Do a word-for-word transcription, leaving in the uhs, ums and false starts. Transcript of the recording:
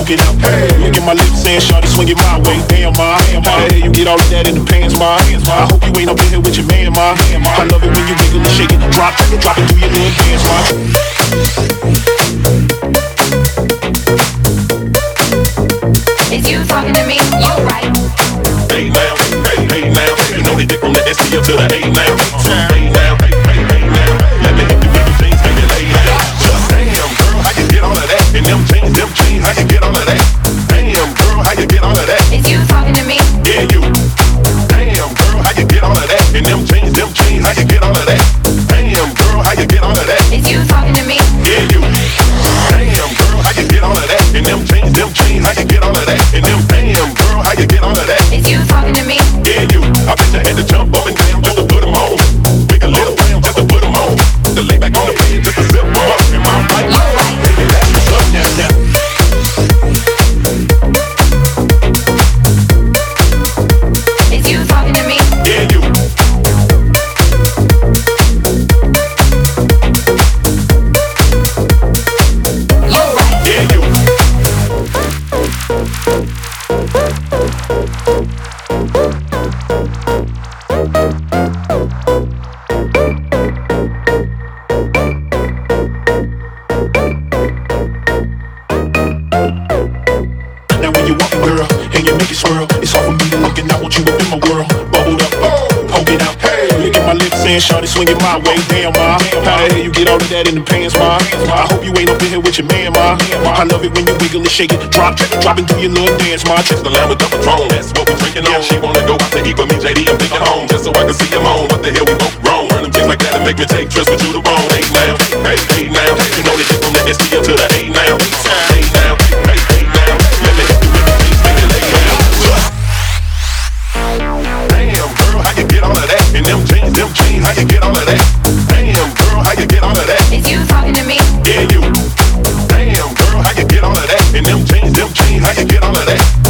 poke it out. Hey, look at my lips saying, shawty, swing it my way. Damn, ma, how the hell you get all of that in the pants, ma? I hope you ain't up in here with your man, ma. I love it when you wiggle and shake it, drop, drop it, do your little dance, ma. It's you talking to me, you right. Hey now, hey, hey now, you know they dick from the S T up to the A now. Hey now, hey, hey, hey now, let me hit you with the things, baby, lay down. Just damn, girl, how you get all of that? And them jeans, them jeans, how you get all of that? Damn, girl, how you get all of that? It's you talking to me. Yeah, you. Damn, girl, how you get all of that? And them jeans, them jeans, how you get all of that? Damn, girl, how you get all of that? It's you talking to me. Yeah, you. Damn, girl, how you get all of that? And them jeans, them jeans, how you get all of that? And them damn, girl, how you get all of that? It's you talking to me. Yeah, you. I bet you had to jump up and down just to put them on. Make a little round just to put them on. To lay back on the bed just to zip them up. Am I right? You right. Baby, that's what's up now, now. It's you talking to me. Yeah, you. You right. Yeah, you. Now when you walking, girl, and you make it swirl, it's all for me to look and I want you up in my world. Bubbled up, poke it out. Hey, look at my lips saying, shawty, swing it my way. Damn, ma, how the hell you get all of that in the pants, ma? I hope you ain't up in here with your man, ma. I love it when you wiggle and shake it, drop, drop and do your little dance, ma. It's the lamb with the Patron, that's what we drinking on. She wanna go out to eat with me, J D, I'm thinking home, just so I can see him on. What the hell we both wrong? Run them things like that and make me take trips with you to bone. Hey now, hey, hey now, you know they get from the S T up to the A now. Hey now, hey, hey now, let me hit you with the things, make it lay down. Damn, girl, how you get all of that? And them jeans, them jeans, how you get all of that? Damn, girl, how you get all of that? It's you talking to me. Yeah, you. Damn, girl, how you get all of that? And them jeans, them jeans, how you get all of that?